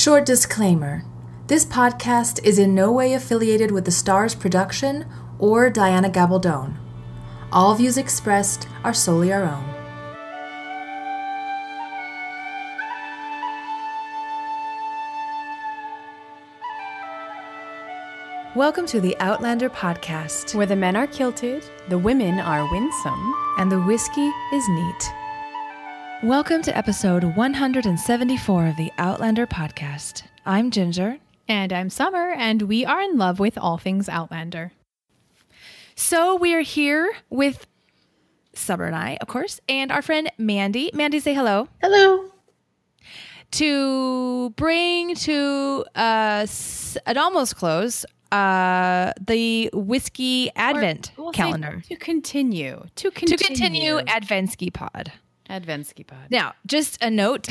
Short disclaimer. This podcast is in no way affiliated with the Stars production or Diana Gabaldon. All views expressed are solely our own. Welcome to the Outlander podcast, where the men are kilted, the women are winsome, and the whiskey is neat. Welcome to episode 174 of the Outlander podcast. I'm Ginger. And I'm Summer, and we are in love with all things Outlander. So we are here with Summer and I, of course, and our friend Mandy. Mandy, say hello. Hello. To bring to an almost close the whiskey advent calendar. To continue Adventsky Pod. Adventsky Pod. Now, just a note,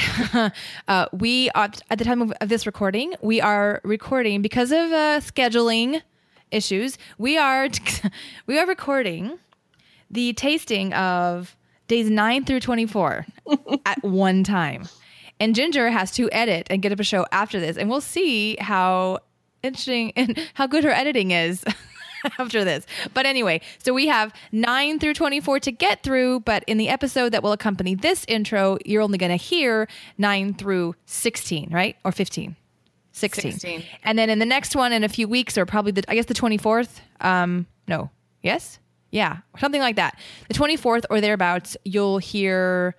we are, at the time of this recording, we are recording because of scheduling issues. We are recording the tasting of days 9 through 24 at one time. And Ginger has to edit and get up a show after this. And we'll see how interesting and how good her editing is after this. But anyway, so we have 9 through 24 to get through, but in the episode that will accompany this intro, you're only going to hear 9 through 16, right? Or 15? 16. And then in the next one in a few weeks, or probably the 24th, no. Yes? Yeah, something like that. The 24th or thereabouts, you'll hear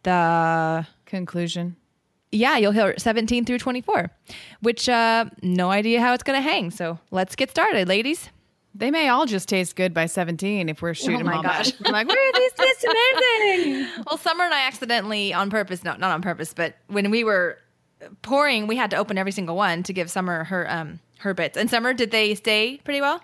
the conclusion. Yeah, you'll hear 17 through 24, which no idea how it's going to hang. So let's get started, ladies. They may all just taste good by 17 if we're shooting them all back. I'm like, where are these taste amazing? Well, Summer and I accidentally, on purpose, not on purpose, but when we were pouring, we had to open every single one to give Summer her bits. And Summer, did they stay pretty well?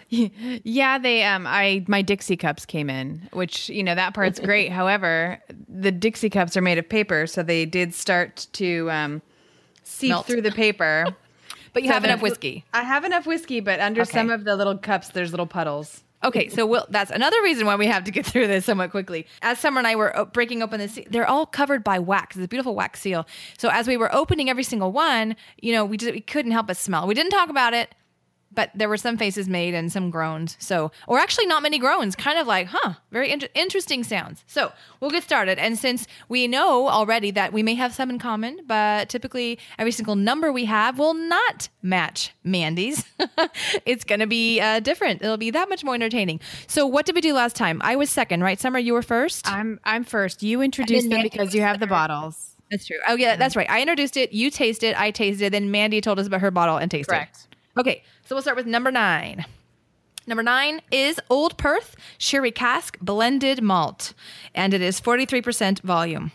Yeah, they my Dixie cups came in, which, that part's great. However, the Dixie cups are made of paper, so they did start to seep melt through the paper. But you have enough whiskey. I have enough whiskey, but under some of the little cups, there's little puddles. Okay, so that's another reason why we have to get through this somewhat quickly. As Summer and I were breaking open this, they're all covered by wax. It's a beautiful wax seal. So as we were opening every single one, we couldn't help but smell. We didn't talk about it, but there were some faces made and some groans. Or actually not many groans, kind of like, very interesting sounds. So we'll get started. And since we know already that we may have some in common, but typically every single number we have will not match Mandy's. It's going to be different. It'll be that much more entertaining. So what did we do last time? I was second, right? Summer, you were first? I'm first. You introduced them because you have the bottles. That's true. Oh, yeah, that's right. I introduced it. You tasted it. I tasted it. Then Mandy told us about her bottle and tasted. Correct. Okay, so we'll start with number 9. Number 9 is Old Perth Sherry Cask Blended Malt, and it is 43% volume.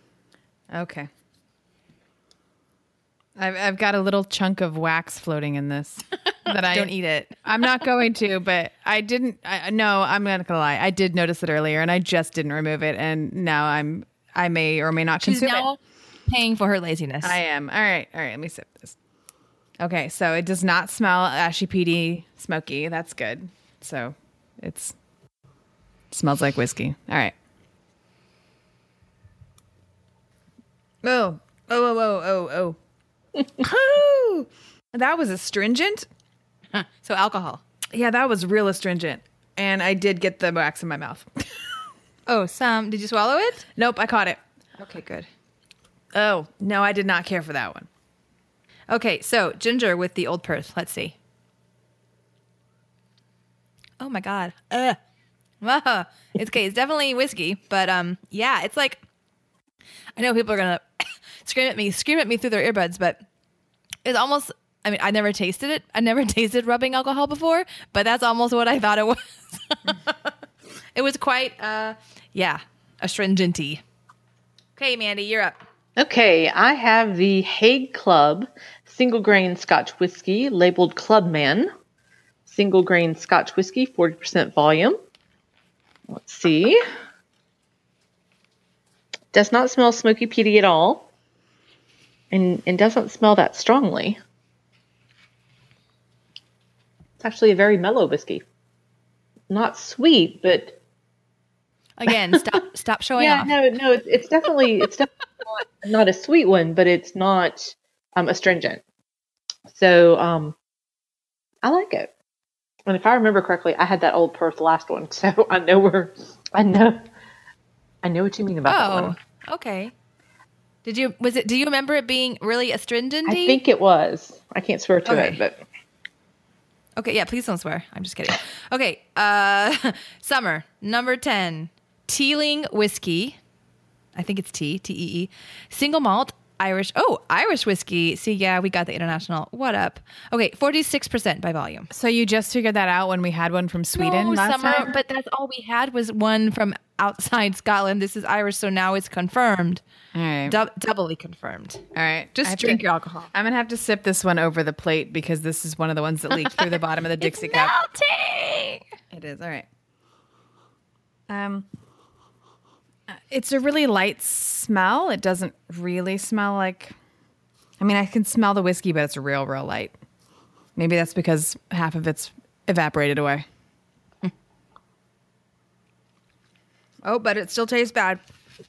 Okay. I've got a little chunk of wax floating in this. Don't eat it. I'm not going to, but I didn't. No, I'm not gonna lie. I did notice it earlier, and I just didn't remove it, and now I may or may not consume it. She's now paying for her laziness. I am. All right. Let me sip this. Okay, so it does not smell ashy peaty smoky. That's good. So it smells like whiskey. All right. Oh. That was astringent. So alcohol. Yeah, that was real astringent. And I did get the wax in my mouth. Did you swallow it? Nope, I caught it. Okay, good. Oh, no, I did not care for that one. Okay, so Ginger with the Old Perth. Let's see. Oh my God. It's definitely whiskey, but yeah, it's like, I know people are gonna scream at me through their earbuds, but it's almost, I never tasted it. I never tasted rubbing alcohol before, but that's almost what I thought it was. It was quite, astringent-y. Okay, Mandy, you're up. Okay, I have the Hague Club single grain Scotch whiskey labeled Clubman. Single grain Scotch whiskey, 40% volume. Let's see. Does not smell smoky peaty at all. And doesn't smell that strongly. It's actually a very mellow whiskey. Not sweet, but again, stop showing off. No, it's definitely not a sweet one, but it's not astringent. So I like it. And if I remember correctly, I had that Old Perth last one, so I know what you mean about that one. Okay. Do you remember it being really astringent? I think it was. I can't swear to it, but okay, yeah, please don't swear. I'm just kidding. Okay, summer, number 10, Teeling whiskey. I think it's T-E-E. Single malt, Irish whiskey. See, yeah, we got the international. What up? Okay, 46% by volume. So you just figured that out when we had one from Sweden last summer, time? but that's all we had was one from outside Scotland. This is Irish, so now it's confirmed. All right. Doubly confirmed. All right. Just drink your alcohol. I'm going to have to sip this one over the plate because this is one of the ones that leaked through the bottom of the Dixie It's cup. melting! It is. All right. It's a really light smell. It doesn't really smell like... I mean, I can smell the whiskey, but it's real, real light. Maybe that's because half of it's evaporated away. Oh, but it still tastes bad.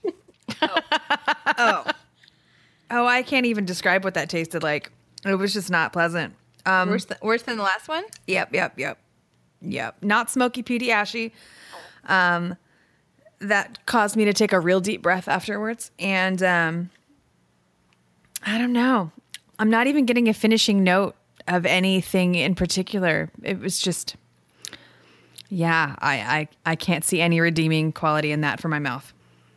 Oh, I can't even describe what that tasted like. It was just not pleasant. Worse than the last one? Yep. Not smoky, peaty, ashy. That caused me to take a real deep breath afterwards. And I don't know. I'm not even getting a finishing note of anything in particular. It was just, yeah, I can't see any redeeming quality in that for my mouth.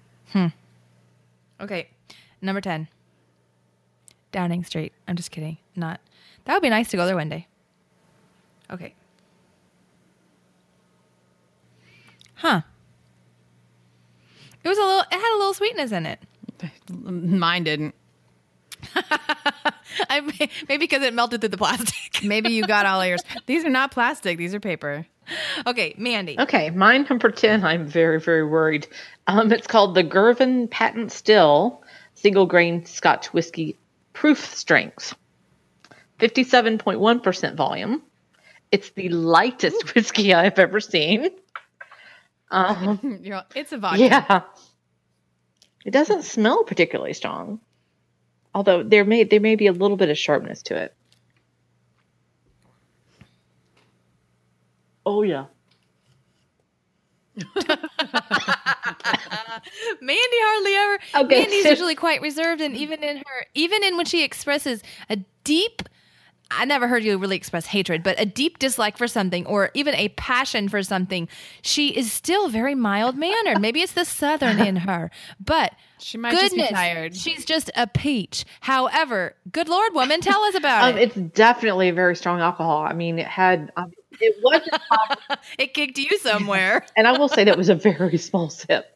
Okay, number 10, Downing Street. I'm just kidding. That would be nice to go there one day. Okay. Huh. It had a little sweetness in it. Mine didn't. Maybe because it melted through the plastic. Maybe you got all of yours. These are not plastic. These are paper. Okay, Mandy. okay. Mine number 10. I'm very, very worried. It's called the Girvan Patent Still Single Grain Scotch Whiskey Proof Strength, 57.1% volume. It's the lightest whiskey I've ever seen. It's a vodka. Yeah. It doesn't smell particularly strong. Although there may be a little bit of sharpness to it. Oh yeah. Mandy hardly ever. Okay, Mandy's so- usually quite reserved, and even in when she expresses a deep, I never heard you really express hatred, but a deep dislike for something, or even a passion for something, she is still very mild mannered. Maybe it's the Southern in her, but She might just be goodness, tired. she's just a peach. However, good Lord, woman, tell us about it. It's definitely a very strong alcohol. I mean, it wasn't hot, It kicked you somewhere. and I will say that was a very small sip.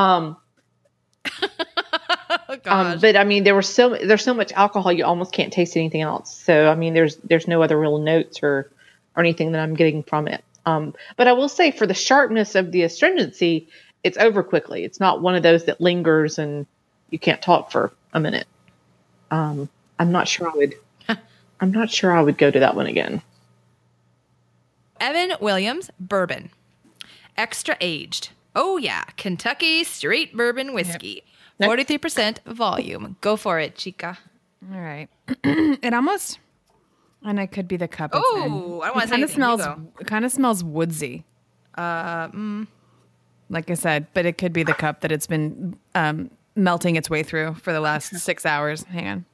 Oh, gosh. But I mean, there's so much alcohol, you almost can't taste anything else. So I mean, there's no other real notes or anything that I'm getting from it. But I will say, for the sharpness of the astringency, it's over quickly. It's not one of those that lingers and you can't talk for a minute. I'm not sure I would go to that one again. Evan Williams Bourbon, extra aged. Oh yeah, Kentucky straight bourbon whiskey, 43% volume. Go for it, chica. All right. It almost, and it could be the cup. It's in. Oh, I don't want to say Kind of anything. smells. You go. It kind of smells woodsy. Like I said, but it could be the cup that it's been melting its way through for the last 6 hours. Hang on.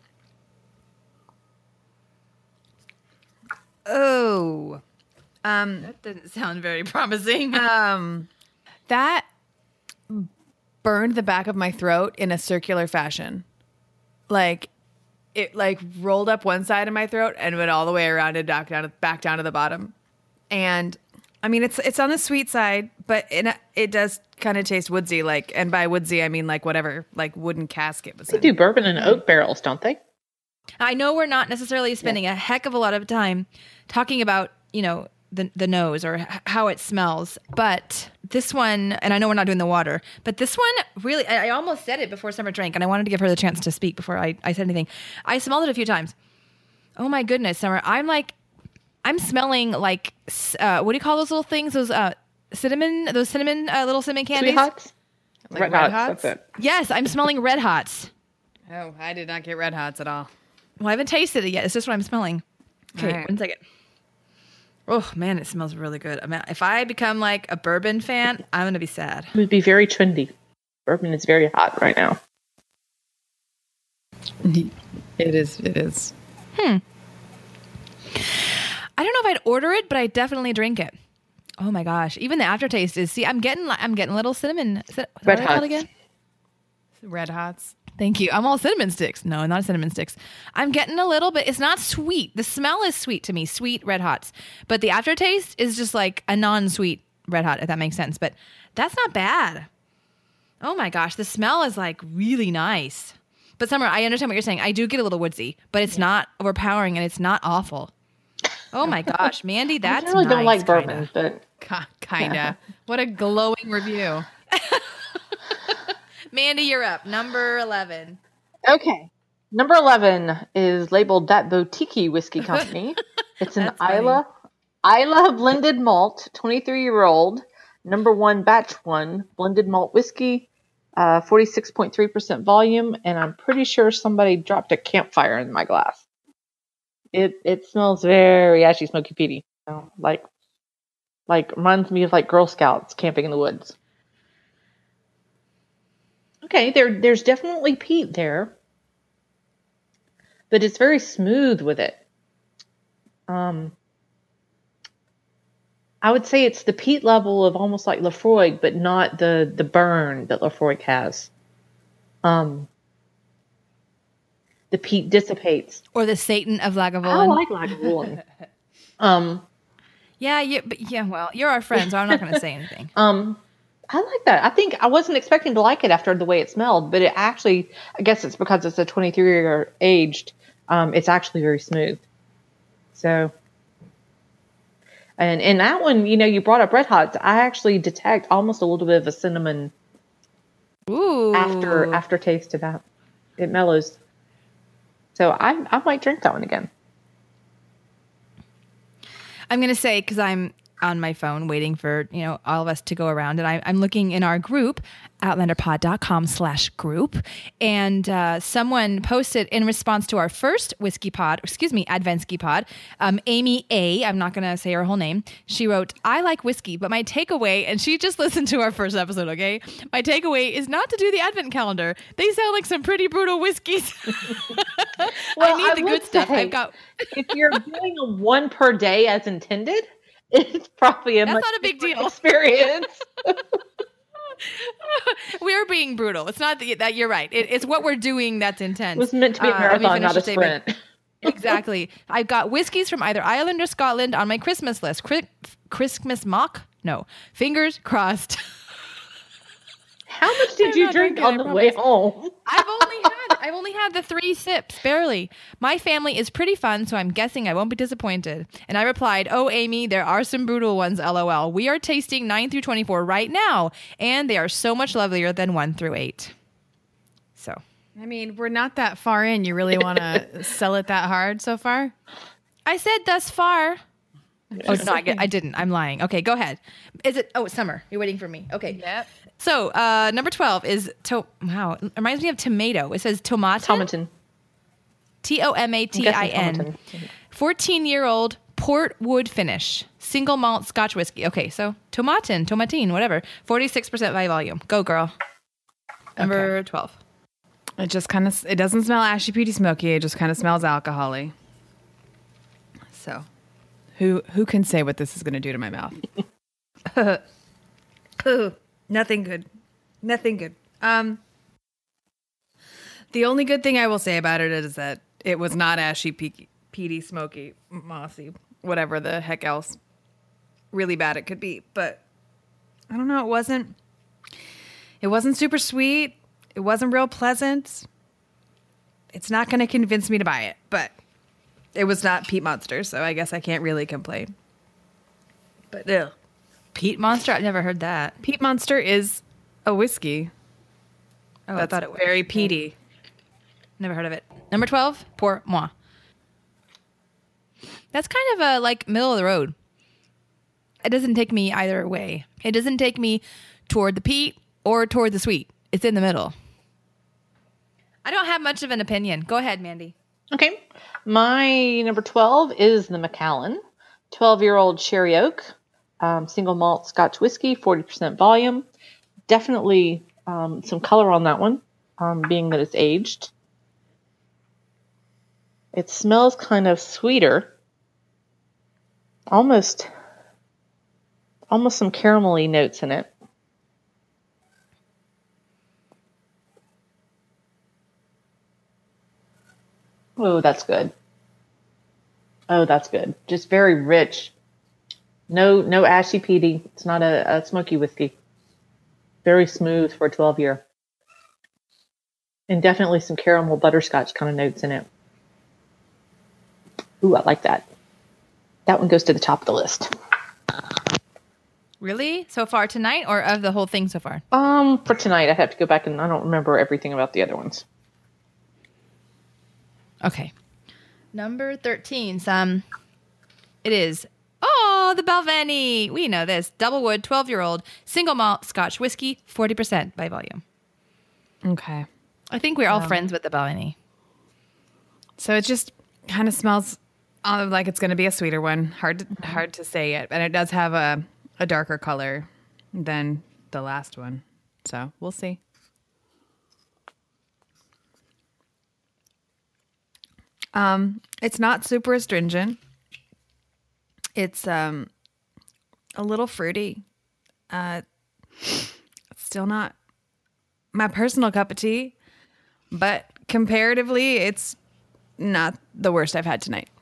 Oh, That didn't sound very promising. that burned the back of my throat in a circular fashion. Like it rolled up one side of my throat and went all the way around and back down to the bottom. And I mean, it's on the sweet side, but it does kind of taste woodsy. And by woodsy, I mean whatever, wooden casket was They in. do bourbon in oak barrels, don't they? I know we're not necessarily spending a heck of a lot of time talking about, the nose or how it smells, but this one, and I know we're not doing the water, but this one really, I almost said it before Summer drank, and I wanted to give her the chance to speak before I said anything. I smelled it a few times. Oh my goodness, Summer. I'm smelling what do you call those little things? Those cinnamon little cinnamon candies? Sweet Hots? Like Red Red Hots, Hots? that's it. Yes, I'm smelling Red Hots. Oh, I did not get Red Hots at all. Well, I haven't tasted it yet. It's just what I'm smelling. Okay, All right. 1 second. Oh man, it smells really good. I mean, if I become like a bourbon fan, I'm gonna be sad. It would be very trendy. Bourbon is very hot right now. It is. I don't know if I'd order it, but I definitely drink it. Oh my gosh! Even the aftertaste is. See, I'm getting a little cinnamon. What Red are they called Hots. again? Red Hots. Thank you. I'm all cinnamon sticks. No, not cinnamon sticks. I'm getting a little bit. It's not sweet. The smell is sweet to me. Sweet Red Hots, but the aftertaste is just like a non-sweet Red Hot, if that makes sense. But that's not bad. Oh my gosh, the smell is like really nice. But Summer, I understand what you're saying. I do get a little woodsy, but it's not overpowering and it's not awful. Oh my gosh, Mandy, that's I really don't nice, like bourbon, but Kinda. What a glowing review. Mandy, you're up. Number 11. okay. Number 11 is labeled That Boutique Whiskey Company. It's an That's funny. Isla blended malt, 23-year-old, number 1 batch 1 blended malt whiskey, 46.3% volume, and I'm pretty sure somebody dropped a campfire in my glass. It smells very ashy, smoky, peaty. You know, like reminds me of like Girl Scouts camping in the woods. Okay, there's definitely peat there, but it's very smooth with it. I would say it's the peat level of almost like Lafroig, but not the burn that Lafroig has. The peat dissipates. Or the Satan of I Lagavulin. like Lagavulin. Well, you're our friend, so I'm not going to say anything. I like that. I think I wasn't expecting to like it after the way it smelled, but it actually, I guess it's because it's a 23-year aged. It's actually very smooth. So, and in that one, you brought up Red Hots. I actually detect almost a little bit of a cinnamon Ooh. aftertaste to that. It mellows. So I might drink that one again. I'm going to say, because I'm on my phone waiting for, all of us to go around, and I'm looking in our group, outlanderpod.com/group, and someone posted in response to our first Adventsky pod, Amy A, I'm not going to say her whole name, she wrote, I like whiskey, but my takeaway, and she just listened to our first episode, okay? My takeaway is not to do the advent calendar. They sound like some pretty brutal whiskeys. Well, I need the would good stuff. say, I've got... if you're doing a one per day as intended, it's probably That's much not a big different deal. experience. We're being brutal. It's not that you're right. It's what we're doing that's intense. It was meant to be a Let me marathon, finish not the a statement. sprint. Exactly. I've got whiskeys from either Ireland or Scotland on my Christmas list. Christmas mock? No. Fingers crossed. How much did you not drink drinking, on I the way home? I've only had the 3 sips, barely. My family is pretty fun, so I'm guessing I won't be disappointed. And I replied, oh, Amy, there are some brutal ones, LOL. We are tasting 9 through 24 right now, and they are so much lovelier than 1 through 8. So, I mean, we're not that far in. You really want to sell it that hard so far? I said thus far. Oh, no, I didn't. I'm lying. Okay, go ahead. Is it? Oh, it's summer. You're waiting for me. Okay. Yep. So, number 12 is, wow, it reminds me of tomato. It says Tomatin. Tomatin. Tomatin. 14-year-old Portwood finish. Single malt Scotch whiskey. Okay, so Tomatin, whatever. 46% by volume. Go, girl. Number 12. It just it doesn't smell ashy, peaty, smoky. It just kind of smells alcohol-y. So, who can say what this is going to do to my mouth? Nothing good. Nothing good. The only good thing I will say about it is that it was not ashy, peaty, smoky, mossy, whatever the heck else really bad it could be. But I don't know. It wasn't super sweet. It wasn't real pleasant. It's not going to convince me to buy it, but it was not Peat Monster, so I guess I can't really complain. But ugh. Peat Monster? I've never heard that. Peat Monster is a whiskey. Oh, That's I thought it was. very peaty. Never heard of it. Number 12, Pour Moi. That's kind of a like middle of the road. It doesn't take me either way. It doesn't take me toward the peat or toward the sweet. It's in the middle. I don't have much of an opinion. Go ahead, Mandy. Okay. My number 12 is the Macallan 12-year-old Sherry Oak, single malt Scotch whiskey, 40% volume. Definitely some color on that one, being that it's aged. It smells kind of sweeter, almost some caramelly notes in it. Oh, that's good. Oh, that's good. Just very rich. No ashy peaty. It's not a smoky whiskey. Very smooth for a 12-year. And definitely some caramel butterscotch kind of notes in it. Ooh, I like that. That one goes to the top of the list. Really? So far tonight, or of the whole thing so far? For tonight, I'd have to go back and I don't remember everything about the other ones. Okay. Number 13. It is, the Balvenie. We know this. Double wood, 12-year-old, single malt Scotch whiskey, 40% by volume. Okay. I think we're all friends with the Balvenie. So it just kind of smells like it's going to be a sweeter one. Hard to say it. And it does have a darker color than the last one. So we'll see. It's not super astringent. It's a little fruity. It's still not my personal cup of tea, but comparatively, it's not the worst I've had tonight.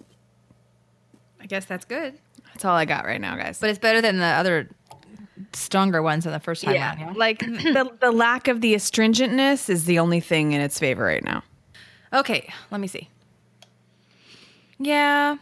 I guess that's good. That's all I got right now, guys. But it's better than the other stronger ones than the first time out. Yeah. Like the lack of the astringentness is the only thing in its favor right now. Okay, let me see. Yeah.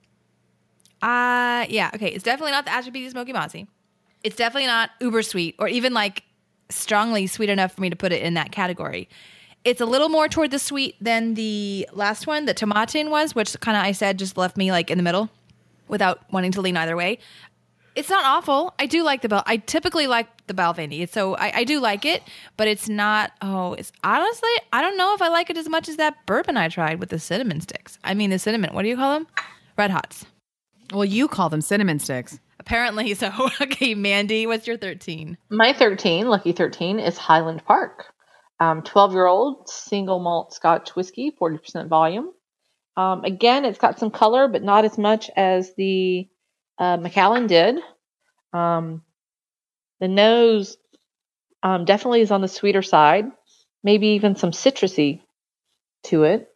Okay. It's definitely not the Ashy Peaty Smoky Mossy. It's definitely not uber sweet or even like strongly sweet enough for me to put it in that category. It's a little more toward the sweet than the last one, the Tomatin was, which kind of I said just left me like in the middle without wanting to lean either way. It's not awful. I do like I typically like the Balvenie. So I do like it, but it's not, it's honestly, I don't know if I like it as much as that bourbon I tried with the cinnamon sticks. I mean, the cinnamon, what do you call them? Red Hots. Well, you call them cinnamon sticks. Apparently so. Okay, Mandy, what's your 13? My 13, lucky 13, is Highland Park. 12-year-old single malt Scotch whiskey, 40% volume. Again, it's got some color, but not as much as the Macallan did. The nose definitely is on the sweeter side, maybe even some citrusy to it.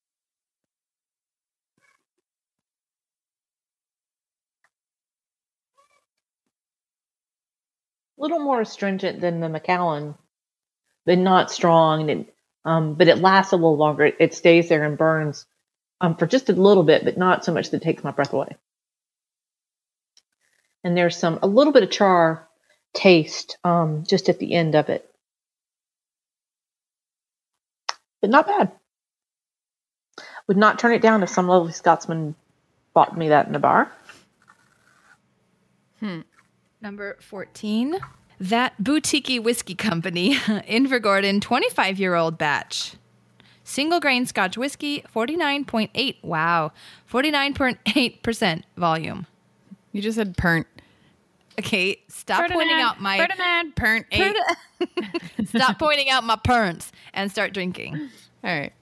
A little more astringent than the Macallan, but not strong. But it lasts a little longer. It stays there and burns for just a little bit, but not so much that it takes my breath away. And there's a little bit of char taste just at the end of it. But not bad. Would not turn it down if some lovely Scotsman bought me that in the bar. Number 14. That Boutique Whiskey Company, Invergordon 25-year-old batch. Single grain Scotch whiskey, 49.8. Wow. 49.8% volume. You just said pernt. Okay, stop pointing out my Ferdinand, pernt 8. Stop pointing out my perns and start drinking. All right.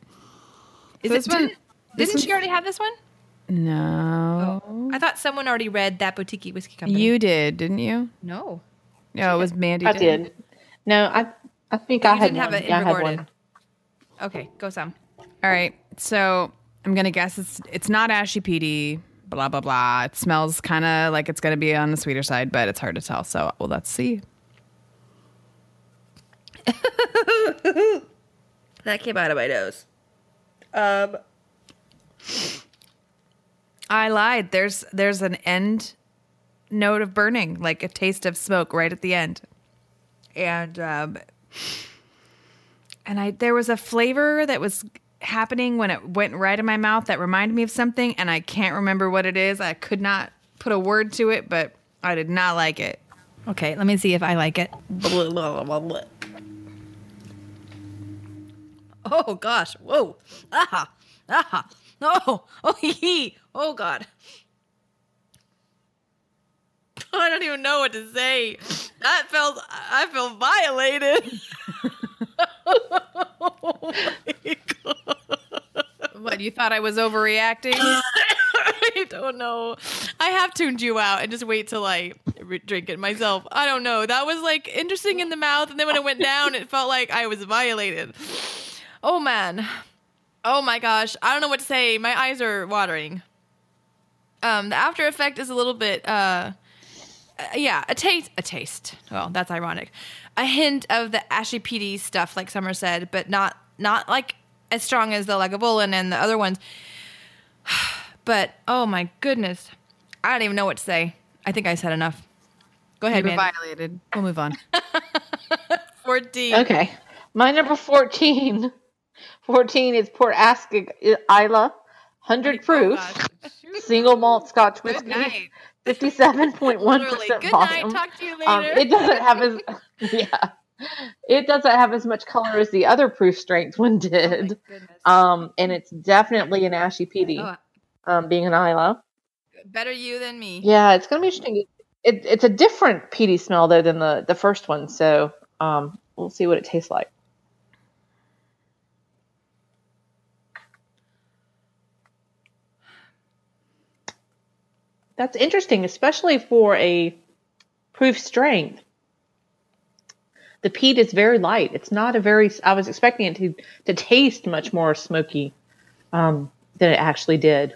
Didn't she already have this one? No. Oh, I thought someone already read That Boutique Whiskey Company. You did, didn't you? No. No, it was Mandy. I did. No, I think I had didn't have one. it Yeah, I had Invergordon. one. Okay, go some. All right. So I'm going to guess it's not ashy peaty, blah, blah, blah. It smells kind of like it's going to be on the sweeter side, but it's hard to tell. So, well, let's see. That came out of my nose. I lied. There's an end note of burning, like a taste of smoke right at the end. And there was a flavor that was happening when it went right in my mouth that reminded me of something, and I can't remember what it is. I could not put a word to it, but I did not like it. Okay, let me see if I like it. Oh gosh, whoa. Ah, oh, oh God. I don't even know what to say. I felt violated. Oh my God. What, you thought I was overreacting? I don't know. I have tuned you out and just wait till I drink it myself. I don't know. That was like interesting in the mouth, and then when it went down, it felt like I was violated. Oh man. Oh my gosh. I don't know what to say. My eyes are watering. The after effect is a little bit a taste. Well, that's ironic. A hint of the ashy peaty stuff like Summer said, but not like as strong as the Lagavulin and the other ones. But oh my goodness. I don't even know what to say. I think I said enough. Go ahead, You were man. violated. We'll move on. 14. Okay. My number 14. 14 is Port Ascot Isla, 100 proof, single malt Scotch Good whiskey, night. 57.1% Literally. Good night. volume. Talk to you later. It doesn't have as it doesn't have as much color as the other proof strength one did. And it's definitely an ashy peaty. Being an Isla. Better you than me. Yeah, it's gonna be interesting. It's a different peaty smell though than the first one, so we'll see what it tastes like. That's interesting, especially for a proof strength. The peat is very light. It's not a very. I was expecting it to taste much more smoky than it actually did.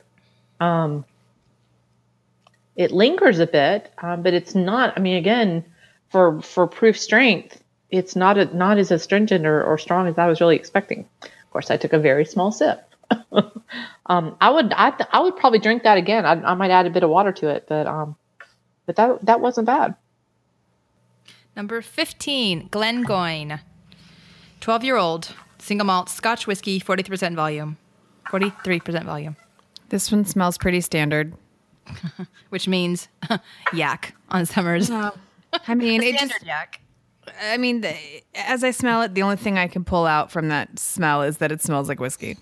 It lingers a bit, but it's not. I mean, again, for proof strength, it's not as astringent or strong as I was really expecting. Of course, I took a very small sip. I would probably drink that again. I might add a bit of water to it, but that wasn't bad. Number 15, Glengoyne. 12-year-old, single malt Scotch whiskey, 43% volume. 43% volume. This one smells pretty standard. Which means yak on Summers. I mean, it just, yak. I mean, as I smell it, the only thing I can pull out from that smell is that it smells like whiskey.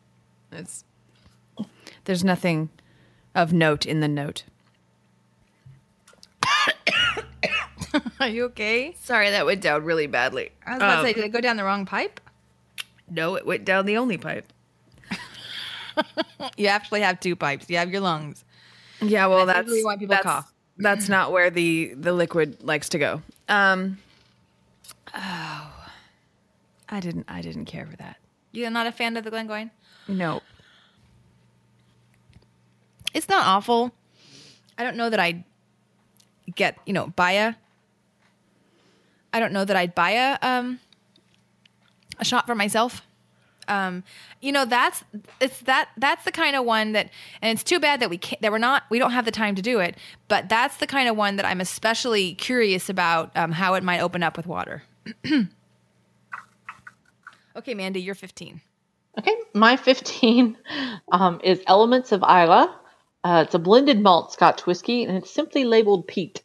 There's nothing of note in the note. Are you okay? Sorry, that went down really badly. I was about to say, did it go down the wrong pipe? No, it went down the only pipe. You actually have two pipes. You have your lungs. Yeah, well, That's usually why people cough. That's not where the liquid likes to go. I didn't care for that. You're not a fan of the Glengoyne? No. It's not awful. I don't know that I'd I don't know that I'd buy a shot for myself. That's the kind of one that, and it's too bad that we don't have the time to do it, but that's the kind of one that I'm especially curious about how it might open up with water. Okay, Mandy, you're 15. Okay, my 15 is Elements of Isla. It's a blended malt Scotch whiskey, and it's simply labeled peat.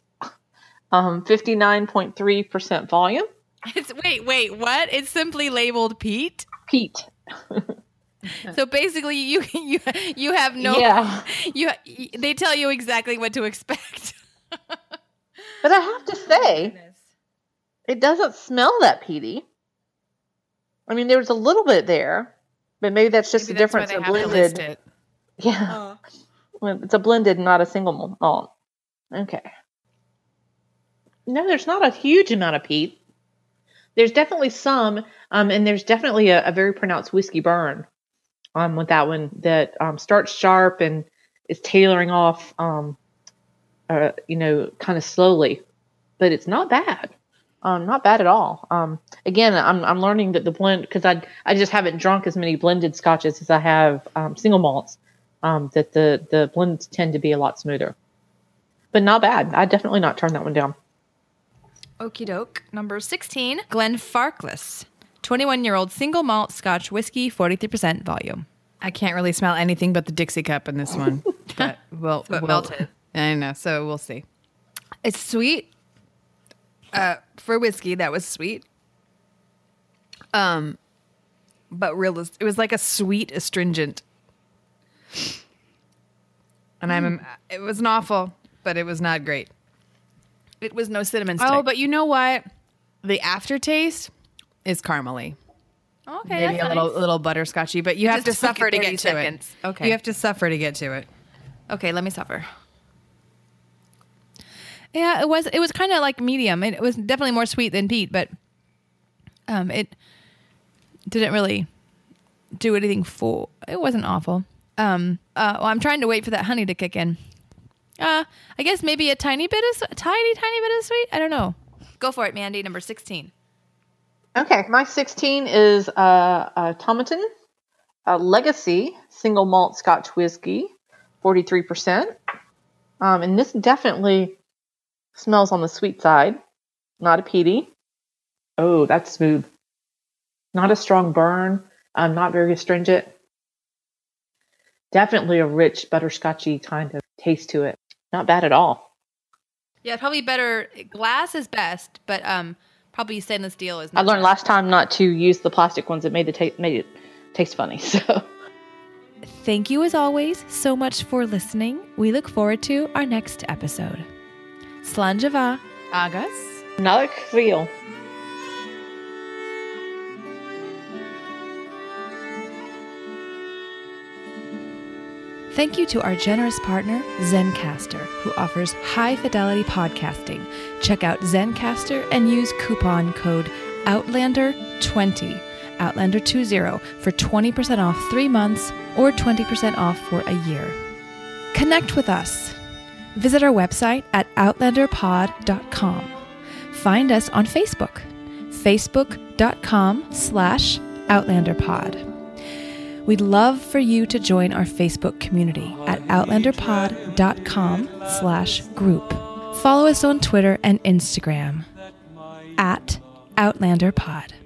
59.3% volume. Wait, what? It's simply labeled peat? Peat. So basically, you have no. Yeah. They tell you exactly what to expect. But I have to say, it doesn't smell that peaty. I mean, there was a little bit there, but maybe that's just the difference in blended. It. Yeah. Well, it's a blended, not a single malt. Okay. No, there's not a huge amount of peat. There's definitely some, and there's definitely a very pronounced whiskey burn with that one that starts sharp and is tailoring off, kind of slowly. But it's not bad. Not bad at all. Again, I'm learning that the blend, because I just haven't drunk as many blended scotches as I have single malts, that the blends tend to be a lot smoother. But not bad. I'd definitely not turn that one down. Okie doke. Number 16, Glenfarclas. 21-year-old single malt Scotch whiskey, 43% volume. I can't really smell anything but the Dixie cup in this one. But we'll melted. I know, so we'll see. It's sweet. For whiskey, that was sweet. But it was like a sweet astringent And it wasn't awful, but it was not great. It was no cinnamon stick. Oh, but you know what? The aftertaste is caramely. Okay, Maybe that's a little butterscotchy, but you have to just took suffer to 30 get seconds. to it. Okay. You have to suffer to get to it. Okay, let me suffer. Yeah, it was kind of like medium. It was definitely more sweet than peat, but it didn't really do anything full. It wasn't awful. Well, I'm trying to wait for that honey to kick in. I guess maybe a tiny bit of tiny bit of sweet. I don't know. Go for it, Mandy. Number 16. Okay, my 16 is a Tomatin, a Legacy single malt Scotch whiskey, 43%. And this definitely smells on the sweet side, not a peaty. Oh, that's smooth. Not a strong burn, not very astringent. Definitely a rich, butterscotchy kind of taste to it. Not bad at all. Yeah, probably better. Glass is best, but probably stainless steel is. I learned last time not to use the plastic ones. It made it taste funny. So, thank you as always so much for listening. We look forward to our next episode. Slanjava. Agas. Nalek Veal. Thank you to our generous partner, Zencastr, who offers high-fidelity podcasting. Check out Zencastr and use coupon code OUTLANDER20, Outlander20, for 20% off 3 months or 20% off for a year. Connect with us. Visit our website at outlanderpod.com. Find us on Facebook, facebook.com/outlanderpod. We'd love for you to join our Facebook community at outlanderpod.com/group. Follow us on Twitter and Instagram at OutlanderPod.